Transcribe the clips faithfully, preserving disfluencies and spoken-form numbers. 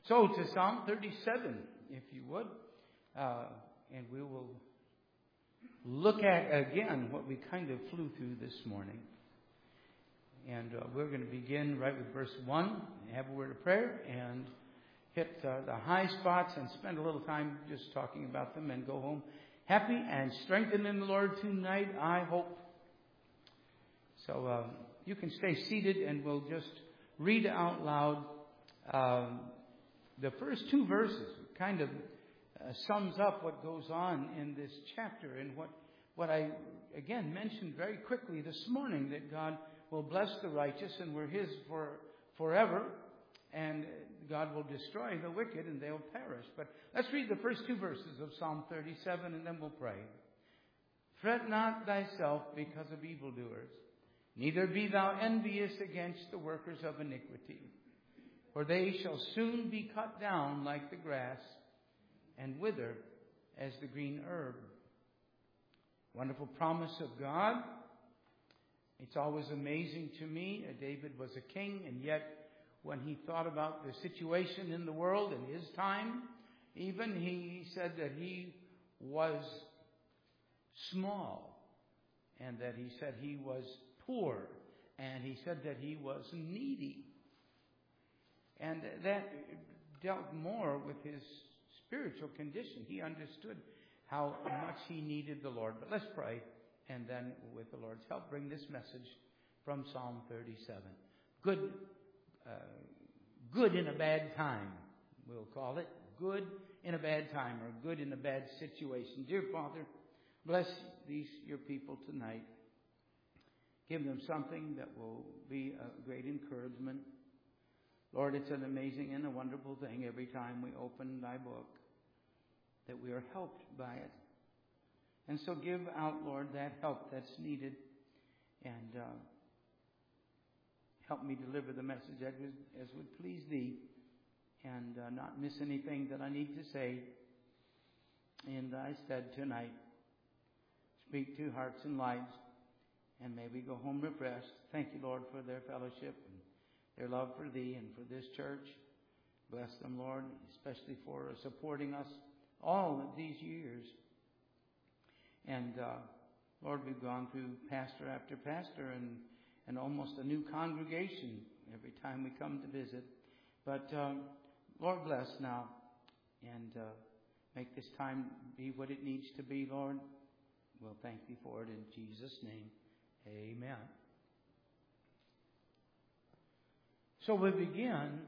So to Psalm thirty-seven, if you would, uh, and we will look at again what we kind of flew through this morning. And uh, we're going to begin right with verse one, have a word of prayer, and hit uh, the high spots and spend a little time just talking about them and go home happy and strengthened in the Lord tonight, I hope. So um, you can stay seated and we'll just read out loud um, the first two verses. Kind of uh, sums up what goes on in this chapter and what, what I, again, mentioned very quickly this morning, that God will bless the righteous and we're His for forever, and God will destroy the wicked and they'll perish. But let's read the first two verses of Psalm thirty-seven and then we'll pray. Fret not thyself because of evildoers, neither be thou envious against the workers of iniquity, for they shall soon be cut down like the grass and wither as the green herb. Wonderful promise of God. It's always amazing to me. David was a king, and yet when he thought about the situation in the world in his time, even he said that he was small, and that he said he was poor, and he said that he was needy. And that dealt more with his spiritual condition. He understood how much he needed the Lord. But let's pray, and then with the Lord's help, bring this message from Psalm thirty-seven. Good, uh, good in a bad time, we'll call it. Good in a bad time, or good in a bad situation. Dear Father, bless these your people tonight. Give them something that will be a great encouragement. Lord, it's an amazing and a wonderful thing every time we open thy book that we are helped by it. And so give out, Lord, that help that's needed, and uh, help me deliver the message as would, as would please thee, and uh, not miss anything that I need to say in thy stead tonight. Speak to hearts and lives, and may we go home refreshed. Thank you, Lord, for their fellowship and their love for thee and for this church. Bless them, Lord, especially for supporting us all of these years. And, uh, Lord, we've gone through pastor after pastor and, and almost a new congregation every time we come to visit. But, um, Lord, bless now, and uh, make this time be what it needs to be, Lord. We'll thank thee for it in Jesus' name. Amen. So we begin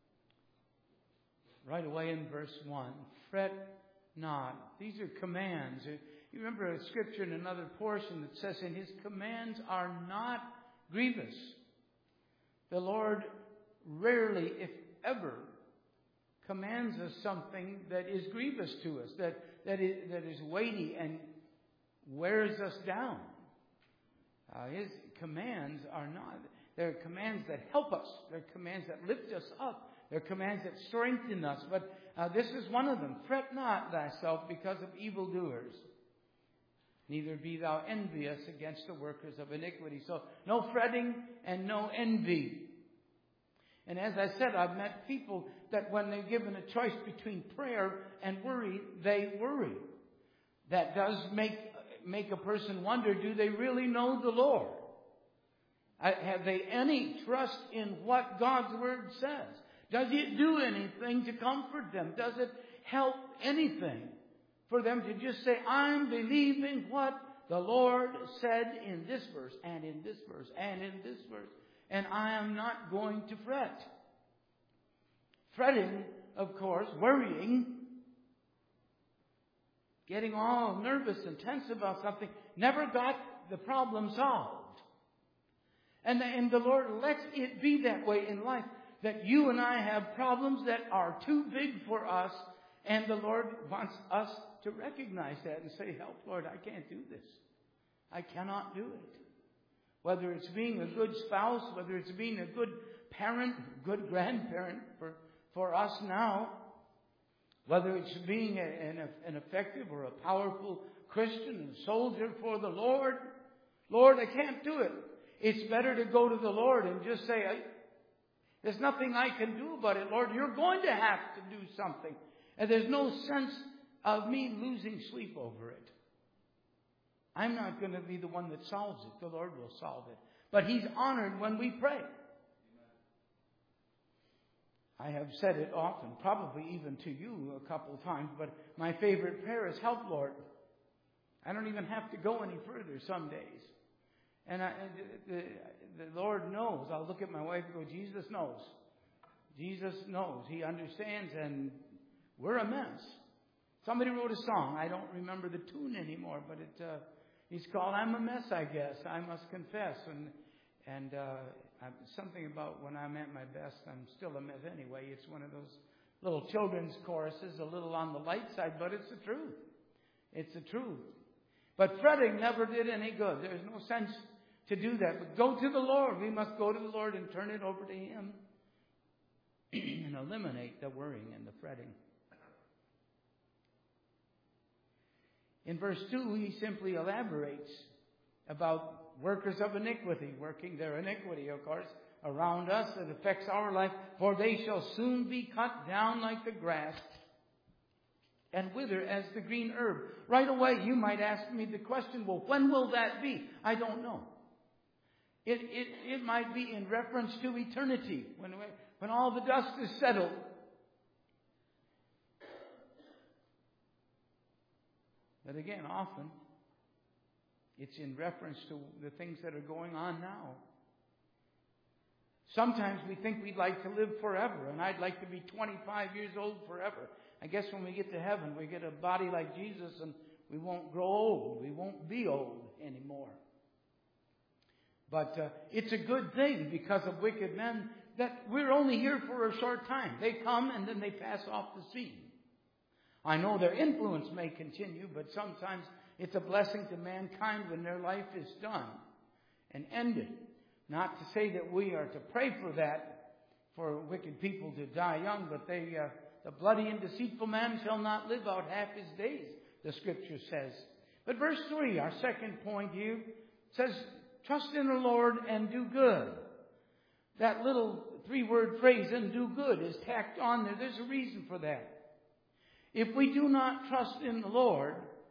right away in verse one. Fret not. These are commands. You remember a scripture in another portion that says, and His commands are not grievous. The Lord rarely, if ever, commands us something that is grievous to us, that, that, is, that is weighty and wears us down. Uh, his commands are not. They're commands that help us. They're commands that lift us up. They're commands that strengthen us. But uh, this is one of them. Fret not thyself because of evildoers, neither be thou envious against the workers of iniquity. So no fretting and no envy. And as I said, I've met people that when they're given a choice between prayer and worry, they worry. That does make make a person wonder, do they really know the Lord? Have they any trust in what God's Word says? Does it do anything to comfort them? Does it help anything for them to just say, I'm believing what the Lord said in this verse, and in this verse, and in this verse, and I am not going to fret. Fretting, of course, worrying, getting all nervous and tense about something, never got the problem solved. And the, and the Lord lets it be that way in life, that you and I have problems that are too big for us, and the Lord wants us to recognize that and say, help, Lord, I can't do this. I cannot do it. Whether it's being a good spouse, whether it's being a good parent, good grandparent for, for us now, whether it's being a, an, an effective or a powerful Christian and soldier for the Lord, Lord, I can't do it. It's better to go to the Lord and just say, There's nothing I can do about it, Lord. You're going to have to do something. And there's no sense of me losing sleep over it. I'm not going to be the one that solves it. The Lord will solve it. But He's honored when we pray. I have said it often, probably even to you a couple of times, but my favorite prayer is, help, Lord. I don't even have to go any further some days. And I, the, the Lord knows. I'll look at my wife and go, Jesus knows. Jesus knows. He understands, and we're a mess. Somebody wrote a song. I don't remember the tune anymore, but it uh, it's called I'm a Mess, I Guess. I Must Confess. And and uh, something about when I'm at my best, I'm still a mess anyway. It's one of those little children's choruses, a little on the light side, but it's the truth. It's the truth. But fretting never did any good. There's no sense to do that. But go to the Lord. We must go to the Lord and turn it over to Him and eliminate the worrying and the fretting. In verse two, he simply elaborates about workers of iniquity, working their iniquity, of course, around us. It affects our life. For they shall soon be cut down like the grass and wither as the green herb. Right away, you might ask me the question, well, when will that be? I don't know. It, it, it might be in reference to eternity, when, when all the dust is settled. But again, often, it's in reference to the things that are going on now. Sometimes we think we'd like to live forever, and I'd like to be twenty-five years old forever. I guess when we get to heaven, we get a body like Jesus, and we won't grow old. We won't be old anymore. But uh, it's a good thing because of wicked men that we're only here for a short time. They come and then they pass off the scene. I know their influence may continue, but sometimes it's a blessing to mankind when their life is done and ended. Not to say that we are to pray for that, for wicked people to die young, but they, uh, the bloody and deceitful man shall not live out half his days, the Scripture says. But verse three, our second point here, says, trust in the Lord and do good. That little three-word phrase, and do good, is tacked on there. There's a reason for that. If we do not trust in the Lord,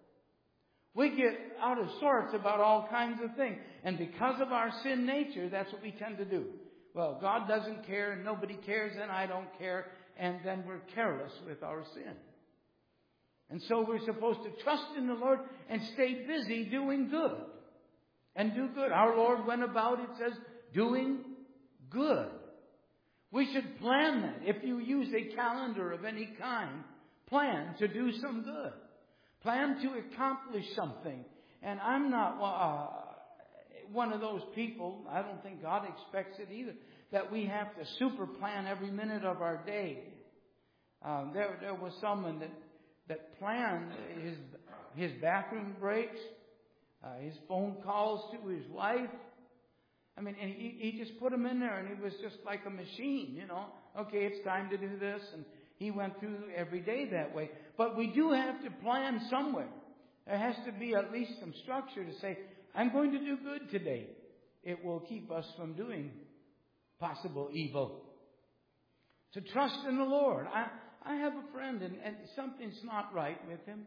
we get out of sorts about all kinds of things. And because of our sin nature, that's what we tend to do. Well, God doesn't care and nobody cares and I don't care. And then we're careless with our sin. And so we're supposed to trust in the Lord and stay busy doing good. And do good. Our Lord went about, it says, doing good. We should plan that. If you use a calendar of any kind, plan to do some good. Plan to accomplish something. And I'm not uh, one of those people, I don't think God expects it either, that we have to super plan every minute of our day. Um, there, there was someone that, that planned his, his bathroom breaks, uh, his phone calls to his wife. I mean, and he, he just put them in there and he was just like a machine, you know. Okay, it's time to do this. And he went through every day that way. But we do have to plan somewhere. There has to be at least some structure to say, I'm going to do good today. It will keep us from doing possible evil. To trust in the Lord. I, I have a friend and, and something's not right with him.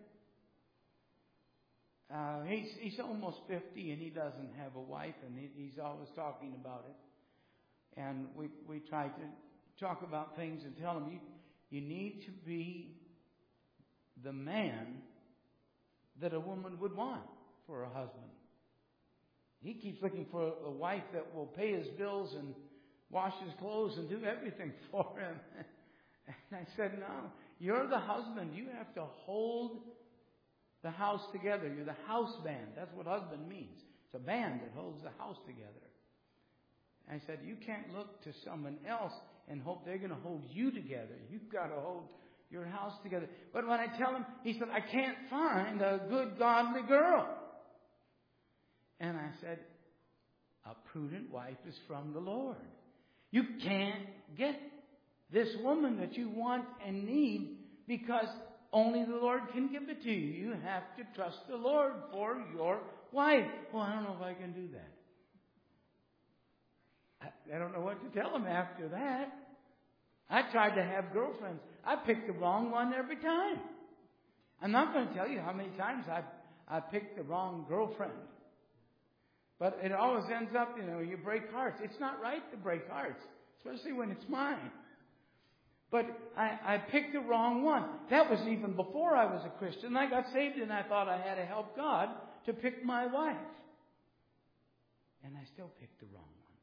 Uh, he's, he's almost fifty and he doesn't have a wife and he, he's always talking about it. And we, we try to talk about things and tell him, you, you need to be the man that a woman would want for a husband. He keeps looking for a wife that will pay his bills and wash his clothes and do everything for him. And I said, no, you're the husband. You have to hold the house together. You're the house band. That's what husband means. It's a band that holds the house together. And I said, you can't look to someone else and hope they're going to hold you together. You've got to hold your house together. But when I tell him, he said, I can't find a good, godly girl. And I said, a prudent wife is from the Lord. You can't get this woman that you want and need because only the Lord can give it to you. You have to trust the Lord for your wife. Well, I don't know if I can do that. I, I don't know what to tell them after that. I tried to have girlfriends. I picked the wrong one every time. I'm not going to tell you how many times I I picked the wrong girlfriend. But it always ends up, you know, you break hearts. It's not right to break hearts, especially when it's mine. But I, I picked the wrong one. That was even before I was a Christian. I got saved and I thought I had to help God to pick my wife. And I still picked the wrong ones.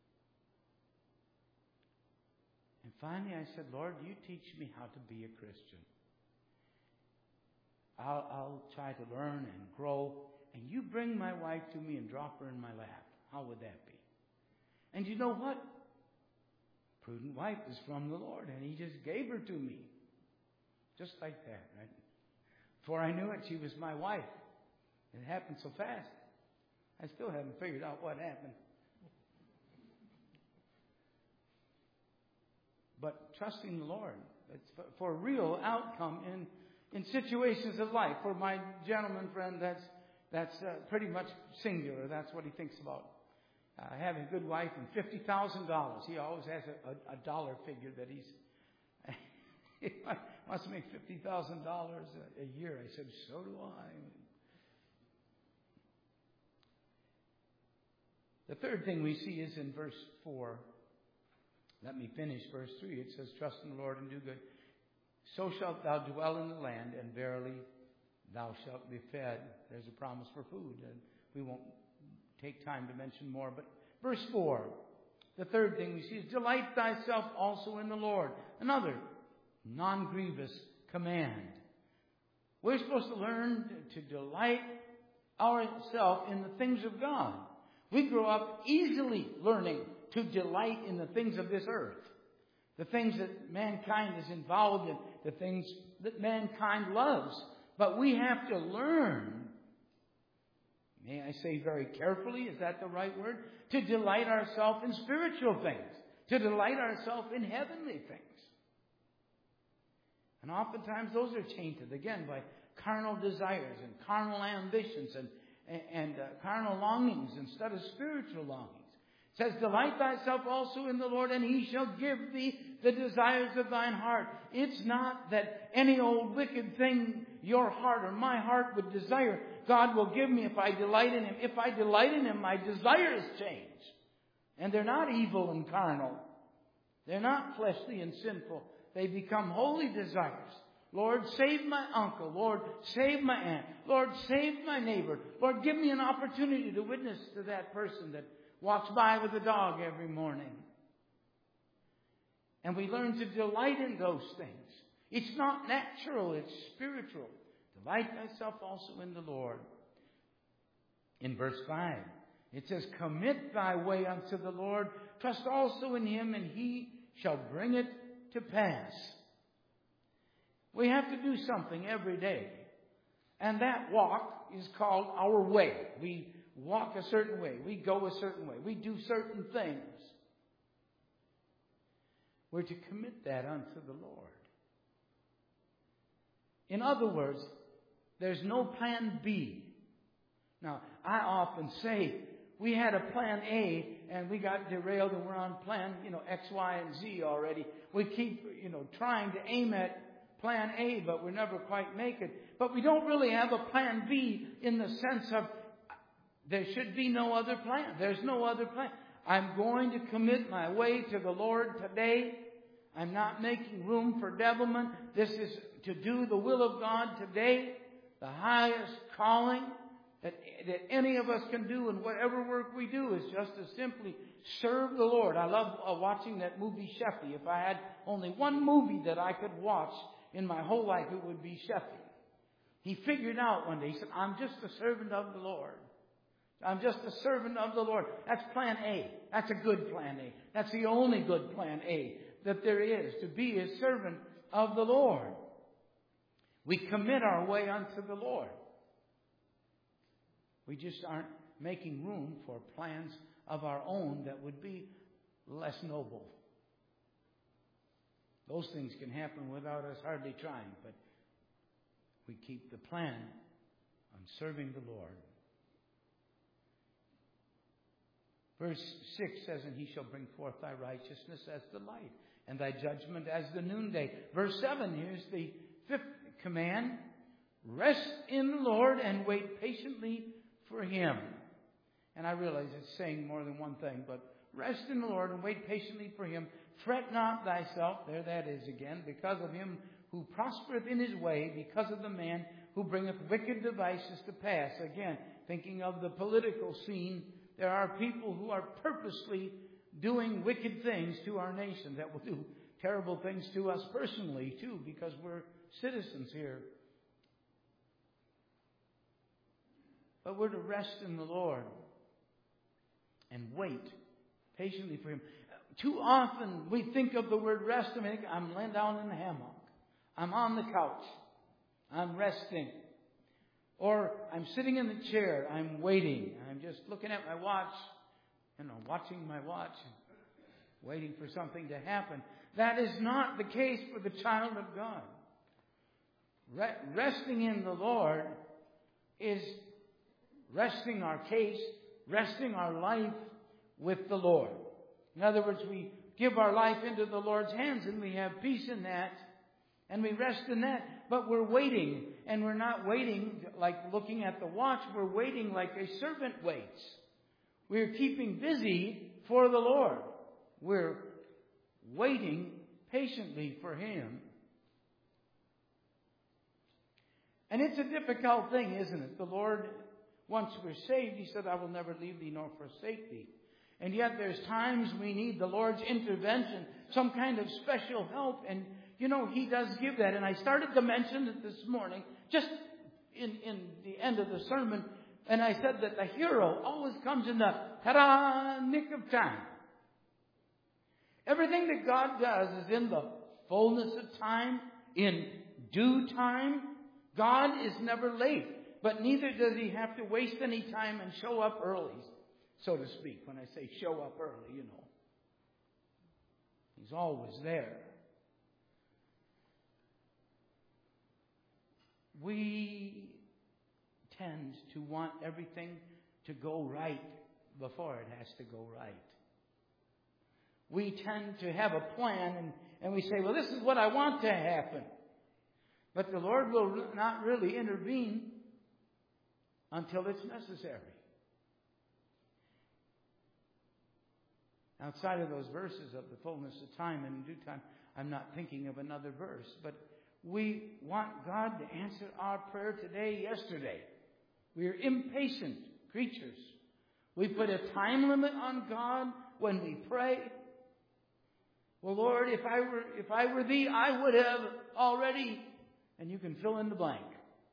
And finally I said, Lord, you teach me how to be a Christian. I'll, I'll try to learn and grow. And you bring my wife to me and drop her in my lap. How would that be? And you know what? Prudent wife is from the Lord, and He just gave her to me. Just like that, right? Before I knew it, she was my wife. It happened so fast. I still haven't figured out what happened. But trusting the Lord, it's for, for a real outcome in, in situations of life. For my gentleman friend, that's that's uh, pretty much singular. That's what he thinks about. Uh, having a good wife and fifty thousand dollars. He always has a, a, a dollar figure that he's... he wants to make fifty thousand dollars a, a year. I said, so do I. The third thing we see is in verse four. Let me finish verse three. It says, trust in the Lord and do good. So shalt thou dwell in the land, and verily thou shalt be fed. There's a promise for food. And we won't take time to mention more. But verse four, the third thing we see is delight thyself also in the Lord. Another non-grievous command. We're supposed to learn to delight ourselves in the things of God. We grow up easily learning to delight in the things of this earth. The things that mankind is involved in. The things that mankind loves. But we have to learn, may I say very carefully, is that the right word? To delight ourselves in spiritual things. To delight ourselves in heavenly things. And oftentimes those are tainted, again, by carnal desires and carnal ambitions and, and uh, carnal longings instead of spiritual longings. It says, delight thyself also in the Lord, and He shall give thee the desires of thine heart. It's not that any old wicked thing your heart or my heart would desire, God will give me if I delight in Him. If I delight in Him, my desires change. And they're not evil and carnal. They're not fleshly and sinful. They become holy desires. Lord, save my uncle. Lord, save my aunt. Lord, save my neighbor. Lord, give me an opportunity to witness to that person that walks by with a dog every morning. And we learn to delight in those things. It's not natural, it's spiritual. Delight thyself also in the Lord. In verse five, it says, commit thy way unto the Lord. Trust also in Him, and He shall bring it to pass. We have to do something every day. And that walk is called our way. We walk a certain way. We go a certain way. We do certain things. We're to commit that unto the Lord. In other words, there's no plan B. Now, I often say, we had a plan A and we got derailed and we're on plan, you know, X, Y, and Z already. We keep, you know, trying to aim at plan A, but we never quite make it. But we don't really have a plan B in the sense of there should be no other plan. There's no other plan. I'm going to commit my way to the Lord today. I'm not making room for devilment. This is to do the will of God today. The highest calling that, that any of us can do in whatever work we do is just to simply serve the Lord. I love uh, watching that movie Sheffy. If I had only one movie that I could watch in my whole life, it would be Sheffy. He figured out one day, he said, I'm just a servant of the Lord. I'm just a servant of the Lord. That's plan A. That's a good plan A. That's the only good plan A that there is, to be a servant of the Lord. We commit our way unto the Lord. We just aren't making room for plans of our own that would be less noble. Those things can happen without us hardly trying, but we keep the plan on serving the Lord. Verse six says, and he shall bring forth thy righteousness as the light, and thy judgment as the noonday. Verse seven, here's the fifth command. Rest in the Lord and wait patiently for Him. And I realize it's saying more than one thing, but rest in the Lord and wait patiently for Him. Fret not thyself, there that is again, because of him who prospereth in his way, because of the man who bringeth wicked devices to pass. Again, thinking of the political scene, there are people who are purposely doing wicked things to our nation that will do terrible things to us personally, too, because we're citizens here. But we're to rest in the Lord and wait patiently for Him. Too often we think of the word rest and think, I'm laying down in the hammock. I'm on the couch. I'm resting. Or I'm sitting in the chair. I'm waiting. I'm just looking at my watch, you know, watching my watch, waiting for something to happen. That is not the case for the child of God. Re- resting in the Lord is resting our case, resting our life with the Lord. In other words, we give our life into the Lord's hands and we have peace in that and we rest in that. But we're waiting, and we're not waiting like looking at the watch. We're waiting like a servant waits. We're keeping busy for the Lord. We're waiting patiently for Him. And it's a difficult thing, isn't it? The Lord, once we're saved, He said, I will never leave thee nor forsake thee. And yet there's times we need the Lord's intervention, some kind of special help. And, you know, He does give that. And I started to mention it this morning, just in, in the end of the sermon. And I said that the hero always comes in the ta-da nick of time. Everything that God does is in the fullness of time, in due time. God is never late, but neither does He have to waste any time and show up early, so to speak. When I say show up early, you know. He's always there. We tend to want everything to go right before it has to go right. We tend to have a plan and, and we say, well, this is what I want to happen. But the Lord will not really intervene until it's necessary. Outside of those verses of the fullness of time and in due time, I'm not thinking of another verse. But we want God to answer our prayer today, yesterday. We are impatient creatures. We put a time limit on God when we pray. Well, Lord, if I were if I were Thee, I would have already. And you can fill in the blank.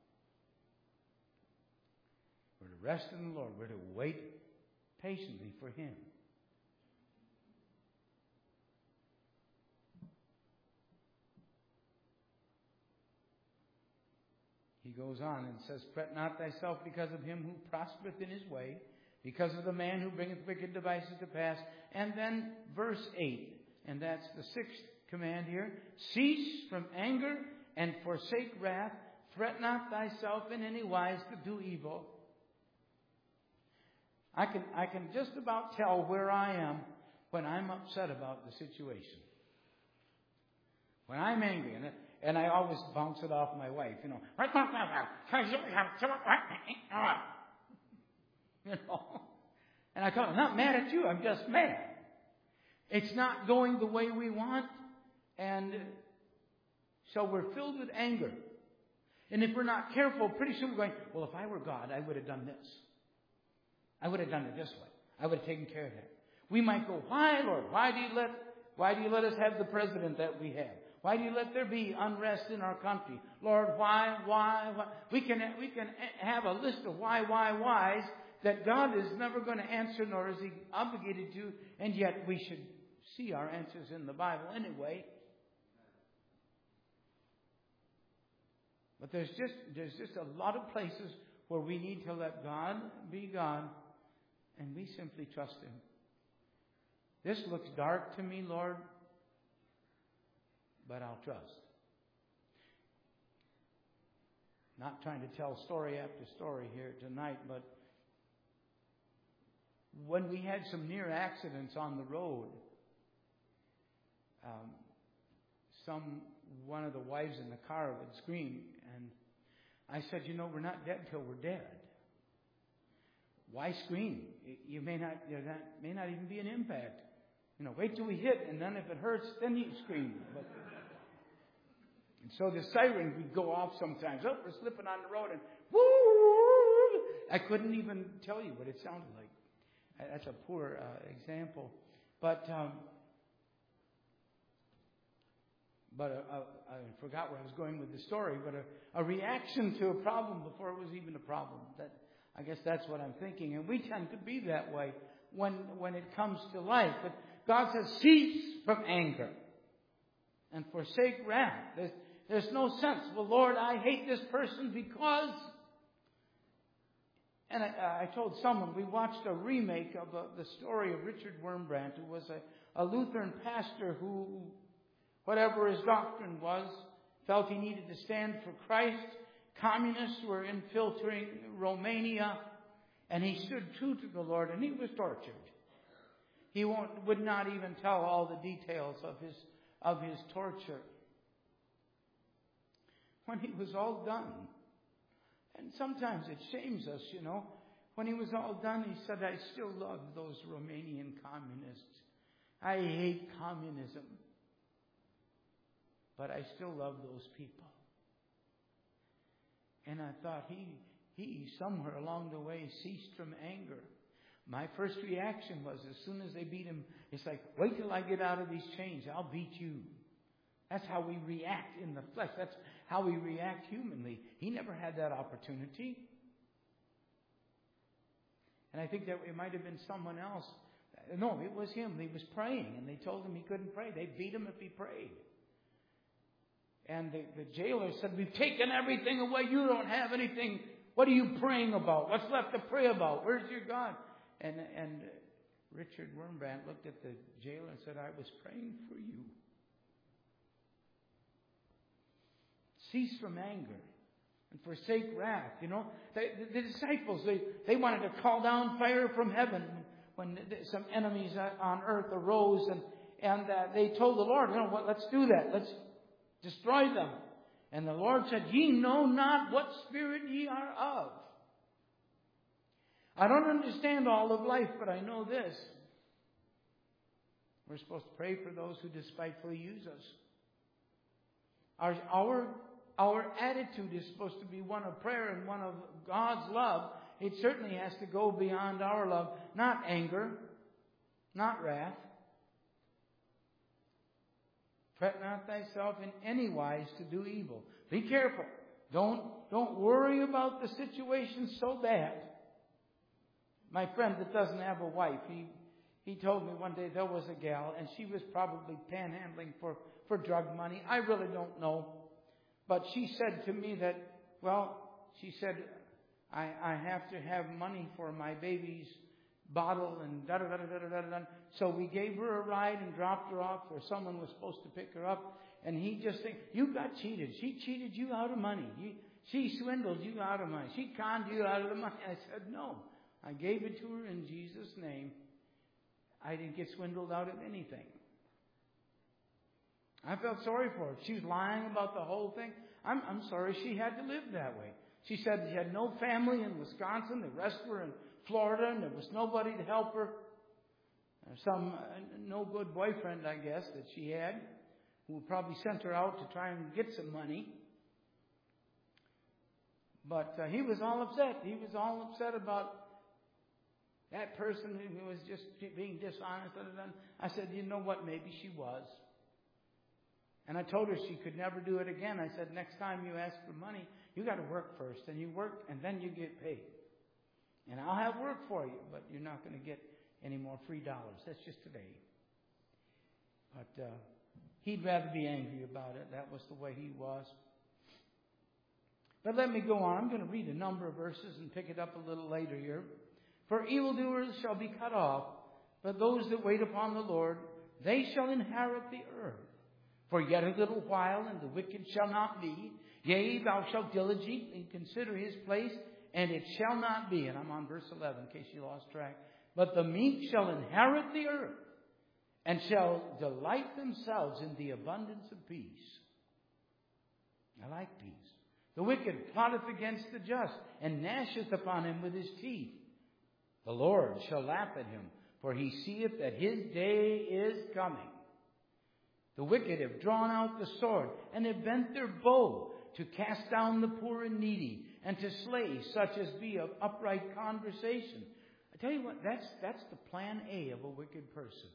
We're to rest in the Lord. We're to wait patiently for Him. He goes on and says, fret not thyself because of him who prospereth in his way, because of the man who bringeth wicked devices to pass. And then verse eight, and that's the sixth command here. Cease from anger and forsake wrath. Fret not thyself in any wise to do evil. I can, I can just about tell where I am when I'm upset about the situation. When I'm angry, and, and I always bounce it off my wife, you know. You know. And I tell her, I'm not mad at you, I'm just mad. It's not going the way we want, and so we're filled with anger. And if we're not careful, pretty soon we're going, well, if I were God, I would have done this. I would have done it this way. I would have taken care of that. We might go, why, Lord? Why do you let, why do you let us have the president that we have? Why do you let there be unrest in our country? Lord, why, why, why? We can, we can have a list of why, why, whys that God is never going to answer, nor is He obligated to, and yet we should see our answers in the Bible anyway. But there's just there's just a lot of places where we need to let God be God, and we simply trust Him. This looks dark to me, Lord, but I'll trust. Not trying to tell story after story here tonight, but when we had some near accidents on the road, um, some one of the wives in the car would scream, and I said, you know, we're not dead till we're dead. Why scream? You may not, you know, that may not even be an impact. You know, wait till we hit, and then if it hurts, then you scream. But, and so the siren would go off sometimes. Oh, we're slipping on the road, and woo! I couldn't even tell you what it sounded like. That's a poor uh, example, but um, but uh, I forgot where I was going with the story. But a, a reaction to a problem before it was even a problem. That I guess that's what I'm thinking, and we tend to be that way when when it comes to life. But God says, cease from anger and forsake wrath. There's, there's no sense. Well, Lord, I hate this person because. And I, I told someone, we watched a remake of a, the story of Richard Wurmbrand, who was a, a Lutheran pastor who, whatever his doctrine was, felt he needed to stand for Christ. Communists were infiltrating Romania, and he stood true to the Lord, and he was tortured. He won't, would not even tell all the details of his of his torture. When he was all done, and sometimes it shames us, you know. When he was all done, he said, I still love those Romanian communists. I hate communism. But I still love those people. And I thought, he, he somewhere along the way ceased from anger. My first reaction was, as soon as they beat him, it's like, wait till I get out of these chains. I'll beat you. That's how we react in the flesh. That's how we react humanly. He never had that opportunity. And I think that it might have been someone else. No, it was him. He was praying, and they told him he couldn't pray. They beat him if he prayed. And the, the jailer said, we've taken everything away. You don't have anything. What are you praying about? What's left to pray about? Where's your God? And, and Richard Wurmbrand looked at the jailer and said, I was praying for you. Cease from anger and forsake wrath. You know, the, the, the disciples, they, they wanted to call down fire from heaven when some enemies on earth arose, and, and uh, they told the Lord, you know what, let's do that. Let's destroy them. And the Lord said, ye know not what spirit ye are of. I don't understand all of life, but I know this. We're supposed to pray for those who despitefully use us. Our, our, our attitude is supposed to be one of prayer and one of God's love. It certainly has to go beyond our love. Not anger, not wrath. Fret not thyself in any wise to do evil. Be careful. Don't, don't worry about the situation so bad. My friend that doesn't have a wife, he, he told me one day there was a gal, and she was probably panhandling for, for drug money. I really don't know. But she said to me that, well, she said, I, I have to have money for my baby's bottle and da da da da da da da. So we gave her a ride and dropped her off where someone was supposed to pick her up. And he just said, you got cheated. She cheated you out of money. You, she swindled you out of money. She conned you out of the money. I said, no. I gave it to her in Jesus' name. I didn't get swindled out of anything. I felt sorry for her. She was lying about the whole thing. I'm, I'm sorry she had to live that way. She said she had no family in Wisconsin. The rest were in Florida, and there was nobody to help her. Some uh, no good boyfriend, I guess, that she had, who probably sent her out to try and get some money. But uh, he was all upset. He was all upset about that person who was just being dishonest. I said, you know what? Maybe she was. And I told her she could never do it again. I said, next time you ask for money, you got to work first. And you work, and then you get paid. And I'll have work for you, but you're not going to get any more free dollars. That's just today. But uh, he'd rather be angry about it. That was the way he was. But let me go on. I'm going to read a number of verses and pick it up a little later here. For evildoers shall be cut off, but those that wait upon the Lord, they shall inherit the earth. For yet a little while, and the wicked shall not be. Yea, thou shalt diligently consider his place, and it shall not be. And I'm on verse eleven, in case you lost track. But the meek shall inherit the earth, and shall delight themselves in the abundance of peace. I like peace. The wicked plotteth against the just, and gnasheth upon him with his teeth. The Lord shall laugh at him, for he seeth that his day is coming. The wicked have drawn out the sword, and have bent their bow, to cast down the poor and needy, and to slay such as be of upright conversation. I tell you what, that's, that's the plan A of a wicked person.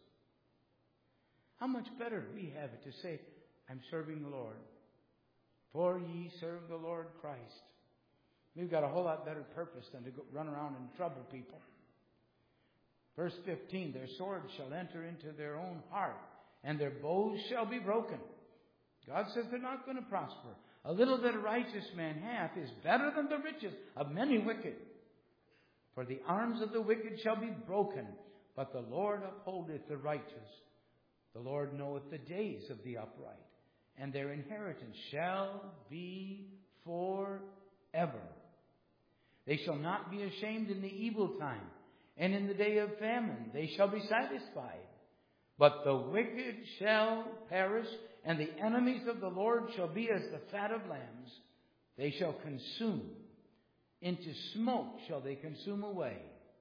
How much better do we have it to say, I'm serving the Lord. For ye serve the Lord Christ. We've got a whole lot better purpose than to go run around and trouble people. Verse fifteen, their swords shall enter into their own heart, and their bows shall be broken. God says they're not going to prosper. A little that a righteous man hath is better than the riches of many wicked. For the arms of the wicked shall be broken, but the Lord upholdeth the righteous. The Lord knoweth the days of the upright, and their inheritance shall be forever. They shall not be ashamed in the evil time, and in the day of famine they shall be satisfied. But the wicked shall perish, and the enemies of the Lord shall be as the fat of lambs. They shall consume. Into smoke shall they consume away.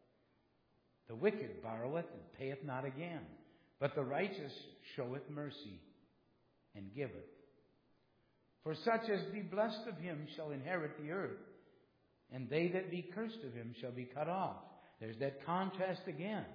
The wicked borroweth and payeth not again, but the righteous showeth mercy and giveth. For such as be blessed of him shall inherit the earth, and they that be cursed of him shall be cut off. There's that contrast again.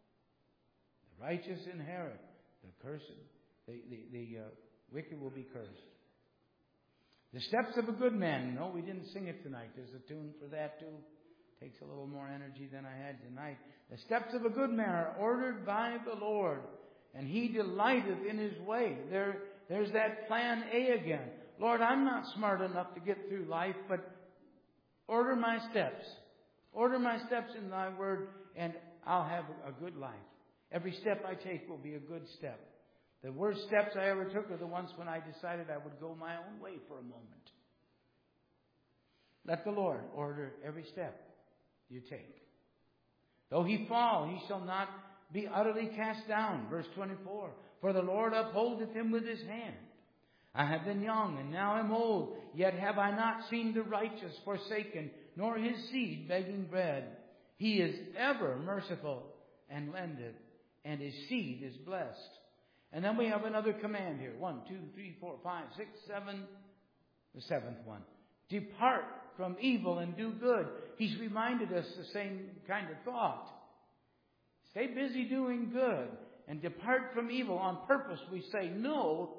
The righteous inherit, the cursed, the, the, the uh, wicked will be cursed. The steps of a good man. No, we didn't sing it tonight. There's a tune for that too. Takes a little more energy than I had tonight. The steps of a good man are ordered by the Lord, and he delighteth in his way. There, there's that plan A again. Lord, I'm not smart enough to get through life, but order my steps. Order my steps in thy word, and I'll have a good life. Every step I take will be a good step. The worst steps I ever took are the ones when I decided I would go my own way for a moment. Let the Lord order every step you take. Though he fall, he shall not be utterly cast down. Verse twenty-four. For the Lord upholdeth him with his hand. I have been young, and now am old, yet have I not seen the righteous forsaken, nor his seed begging bread. He is ever merciful and lendeth, and his seed is blessed. And then we have another command here. One, two, three, four, five, six, seven. The seventh one. Depart from evil and do good. He's reminded us the same kind of thought. Stay busy doing good and depart from evil. On purpose, we say no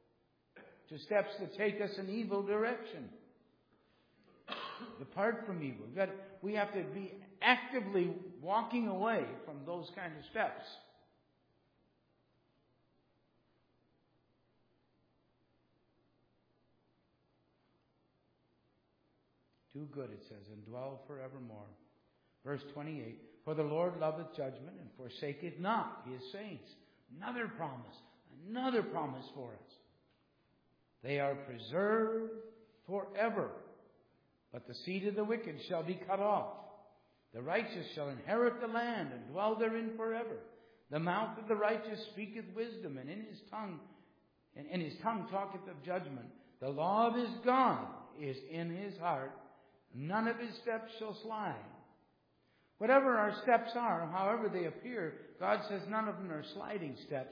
to steps that take us in evil direction. Depart from evil. We've got, we have to be actively walking away from those kind of steps. Do good, it says, and dwell forevermore. Verse twenty-eight. For the Lord loveth judgment and forsaketh not his saints. Another promise. Another promise for us. They are preserved forever. But the seed of the wicked shall be cut off. The righteous shall inherit the land and dwell therein forever. The mouth of the righteous speaketh wisdom, and in his tongue, and, and his tongue talketh of judgment. The law of his God is in his heart. None of his steps shall slide. Whatever our steps are, however they appear, God says none of them are sliding steps.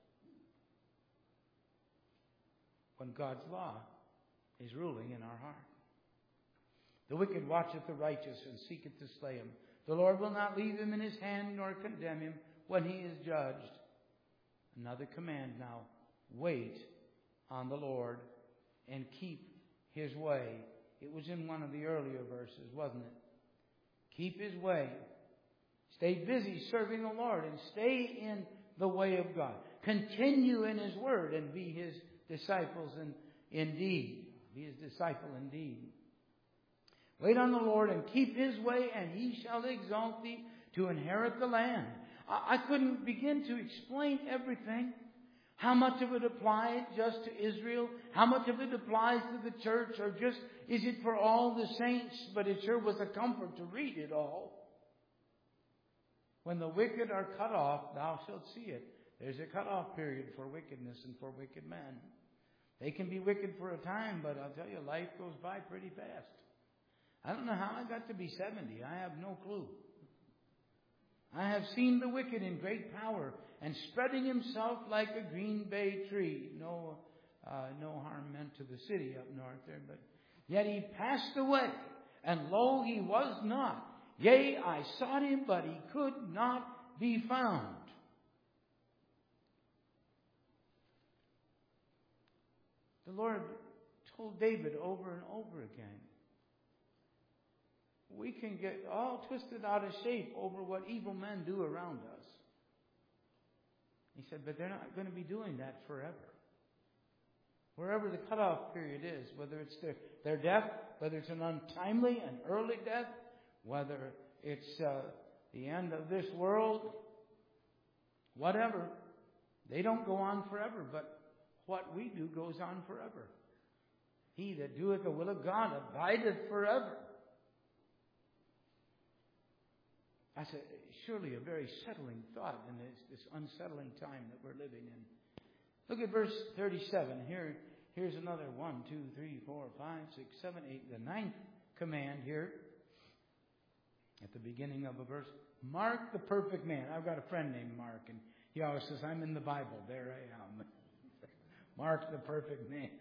When God's law is ruling in our heart. The wicked watcheth the righteous and seeketh to slay him. The Lord will not leave him in his hand nor condemn him when he is judged. Another command now. Wait on the Lord and keep his way. It was in one of the earlier verses, wasn't it? Keep his way. Stay busy serving the Lord and stay in the way of God. Continue in his word and be his disciples in, indeed. Be his disciple indeed. Wait on the Lord and keep his way, and he shall exalt thee to inherit the land. I, I couldn't begin to explain everything. How much of it applies just to Israel? How much of it applies to the church? Or just, is it for all the saints? But it sure was a comfort to read it all. When the wicked are cut off, thou shalt see it. There's a cutoff period for wickedness and for wicked men. They can be wicked for a time, but I'll tell you, life goes by pretty fast. I don't know how I got to be seventy. I have no clue. I have seen the wicked in great power and spreading himself like a green bay tree. No, uh, no harm meant to the city up north there, but yet he passed away, and lo, he was not. Yea, I sought him, but he could not be found. The Lord told David over and over again, we can get all twisted out of shape over what evil men do around us. He said, but they're not going to be doing that forever. Wherever the cutoff period is, whether it's their, their death, whether it's an untimely and early death, whether it's uh, the end of this world, whatever, they don't go on forever, but what we do goes on forever. He that doeth the will of God abideth forever. That's a, surely a very settling thought in this, this unsettling time that we're living in. Look at verse thirty-seven. Here, here's another one, two, three, four, five, six, seven, eight. The ninth command here at the beginning of a verse. Mark the perfect man. I've got a friend named Mark, and he always says, I'm in the Bible. There I am. Mark the perfect man.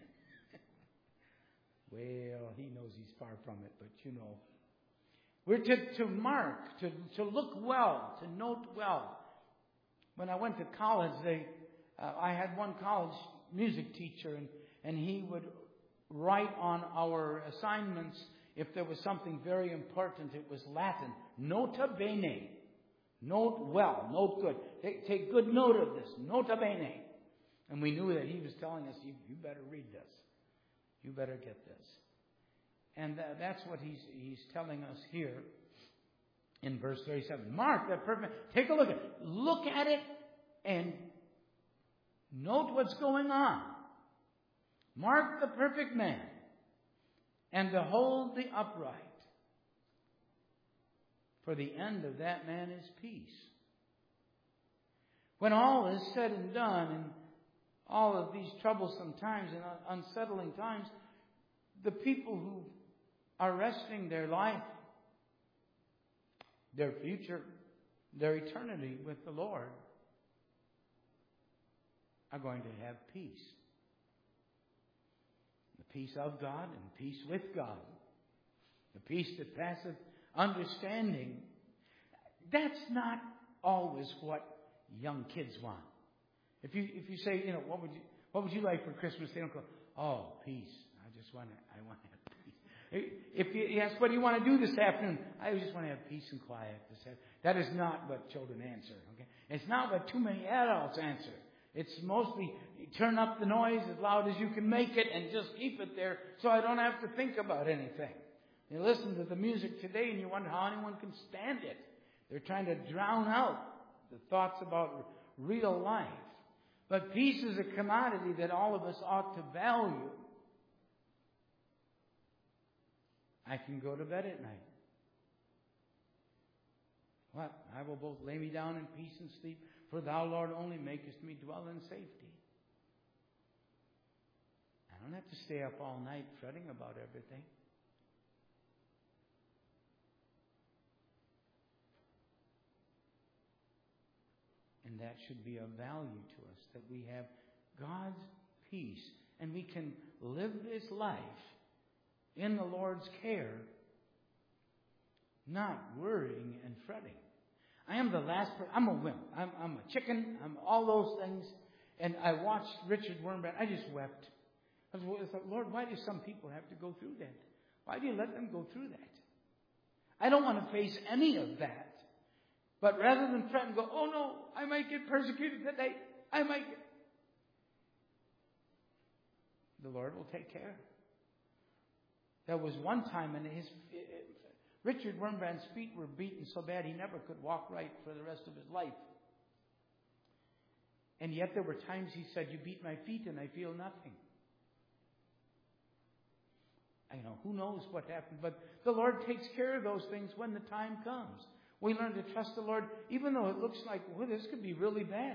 Well, he knows he's far from it, but you know. We're to, to mark, to, to look well, to note well. When I went to college, they, uh, I had one college music teacher, and, and he would write on our assignments, if there was something very important, it was Latin. Nota bene. Note well, note good. Take, take good note of this. Nota bene. And we knew that he was telling us, you, you better read this. You better get this. And uh, that's what he's he's telling us here in verse thirty-seven. Mark that perfect. Take a look at it. Look at it and note what's going on. Mark the perfect man and behold the upright. For the end of that man is peace. When all is said and done, and all of these troublesome times and unsettling times, the people who are resting their life, their future, their eternity with the Lord, are going to have peace. The peace of God and peace with God. The peace that passeth understanding. That's not always what young kids want. If you if you say, you know, what would you what would you like for Christmas? They don't go, oh, peace. I just want to I want to have peace. If you ask, what do you want to do this afternoon? I just want to have peace and quiet this afternoon. That is not what children answer. Okay, it's not what too many adults answer. It's mostly turn up the noise as loud as you can make it and just keep it there, so I don't have to think about anything. You listen to the music today and you wonder how anyone can stand it. They're trying to drown out the thoughts about real life. But peace is a commodity that all of us ought to value. I can go to bed at night. What? I will both lay me down in peace and sleep, for thou, Lord, only makest me dwell in safety. I don't have to stay up all night fretting about everything. And that should be of value to us, that we have God's peace and we can live this life in the Lord's care, not worrying and fretting. I am the last person. I'm a wimp. I'm, I'm a chicken. I'm all those things. And I watched Richard Wurmbrand. I just wept. I thought, Lord, why do some people have to go through that? Why do you let them go through that? I don't want to face any of that. But rather than fret and go, oh no, I might get persecuted today. I might get... The Lord will take care. There was one time in his... Richard Wurmbrand's feet were beaten so bad he never could walk right for the rest of his life. And yet there were times he said, you beat my feet and I feel nothing. I know, who knows what happened, but the Lord takes care of those things when the time comes. We learn to trust the Lord even though it looks like, well, this could be really bad.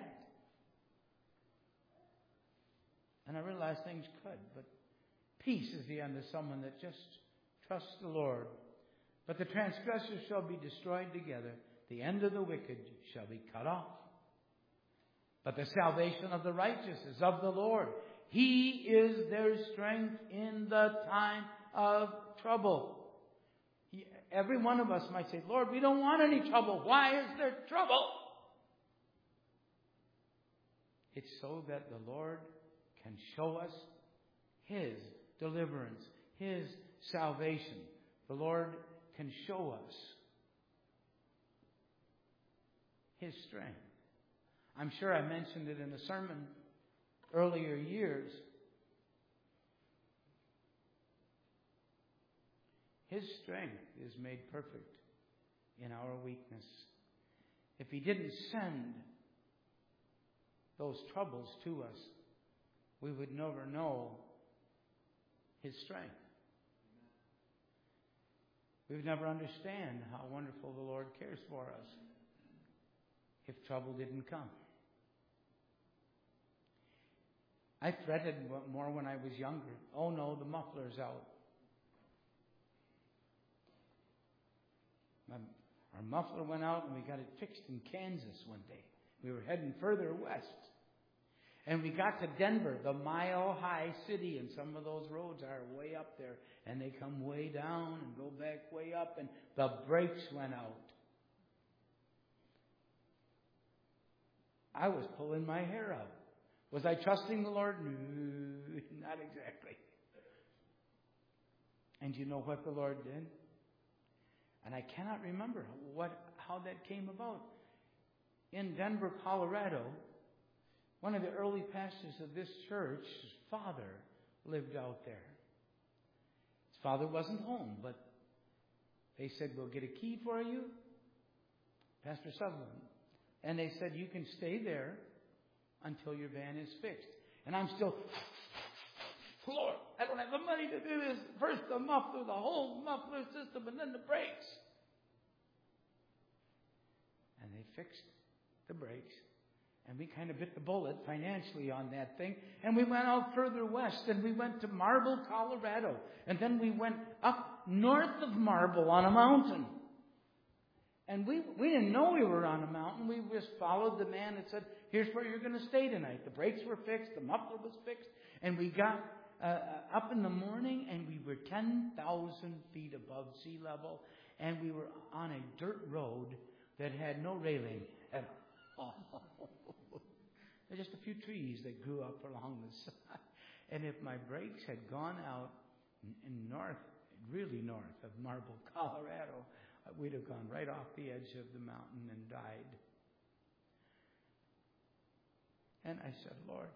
And I realize things could, but peace is the end of someone that just trusts the Lord. But the transgressors shall be destroyed together. The end of the wicked shall be cut off. But the salvation of the righteous is of the Lord. He is their strength in the time of trouble. He, every one of us might say, Lord, we don't want any trouble. Why is there trouble? It's so that the Lord can show us His deliverance, His salvation. The Lord can show us His strength. I'm sure I mentioned it in a sermon earlier years. His strength is made perfect in our weakness. If He didn't send those troubles to us, we would never know His strength. We would never understand how wonderful the Lord cares for us if trouble didn't come. I fretted more when I was younger. Oh no, the muffler's out. My, our muffler went out and we got it fixed in Kansas one day. We were heading further west. And we got to Denver, the mile-high city, and some of those roads are way up there. And they come way down and go back way up, and the brakes went out. I was pulling my hair out. Was I trusting the Lord? No, not exactly. And you know what the Lord did? And I cannot remember what how that came about. In Denver, Colorado, one of the early pastors of this church, his father, lived out there. His father wasn't home, but they said, we'll get a key for you, Pastor Sutherland. And they said, you can stay there until your van is fixed. And I'm still, Lord, I don't have the money to do this. First the muffler, the whole muffler system, and then the brakes. And they fixed the brakes. And we kind of bit the bullet financially on that thing. And we went out further west. And we went to Marble, Colorado. And then we went up north of Marble on a mountain. And we we didn't know we were on a mountain. We just followed the man that said, here's where you're going to stay tonight. The brakes were fixed. The muffler was fixed. And we got uh, up in the morning and we were ten thousand feet above sea level. And we were on a dirt road that had no railing at all. There's just a few trees that grew up along the side. And if my brakes had gone out in north, really north of Marble, Colorado, we'd have gone right off the edge of the mountain and died. And I said, Lord,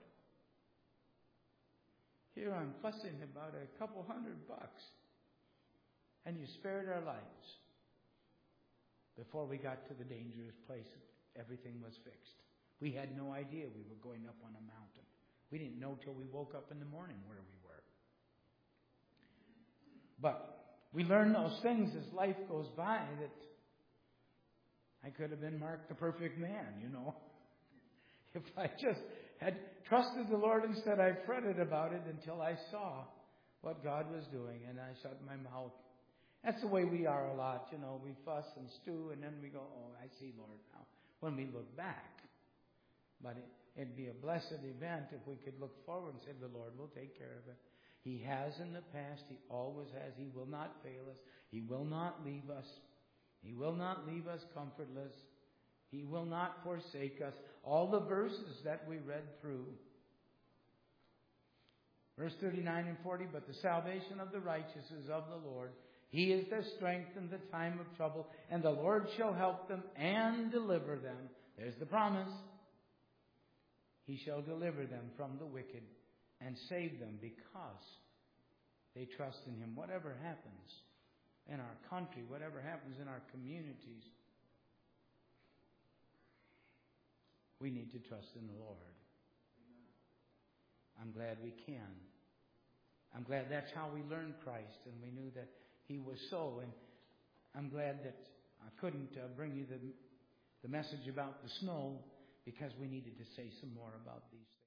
here I'm fussing about a couple hundred bucks, and you spared our lives. Before we got to the dangerous place, everything was fixed. We had no idea we were going up on a mountain. We didn't know till we woke up in the morning where we were. But we learn those things as life goes by, that I could have been marked the perfect man, you know. If I just had trusted the Lord instead, I fretted about it until I saw what God was doing, and I shut my mouth. That's the way we are a lot, you know. We fuss and stew, and then we go, oh, I see, Lord, now. When we look back. But it, it'd be a blessed event if we could look forward and say, the Lord will take care of it. He has in the past. He always has. He will not fail us. He will not leave us. He will not leave us comfortless. He will not forsake us. All the verses that we read through. Verse thirty-nine and forty, but the salvation of the righteous is of the Lord. He is their strength in the time of trouble, and the Lord shall help them and deliver them. There's the promise. He shall deliver them from the wicked and save them because they trust in Him. Whatever happens in our country, whatever happens in our communities, we need to trust in the Lord. I'm glad we can. I'm glad that's how we learned Christ, and we knew that He was so. And I'm glad that I couldn't uh, bring you the, the message about the snow because we needed to say some more about these things.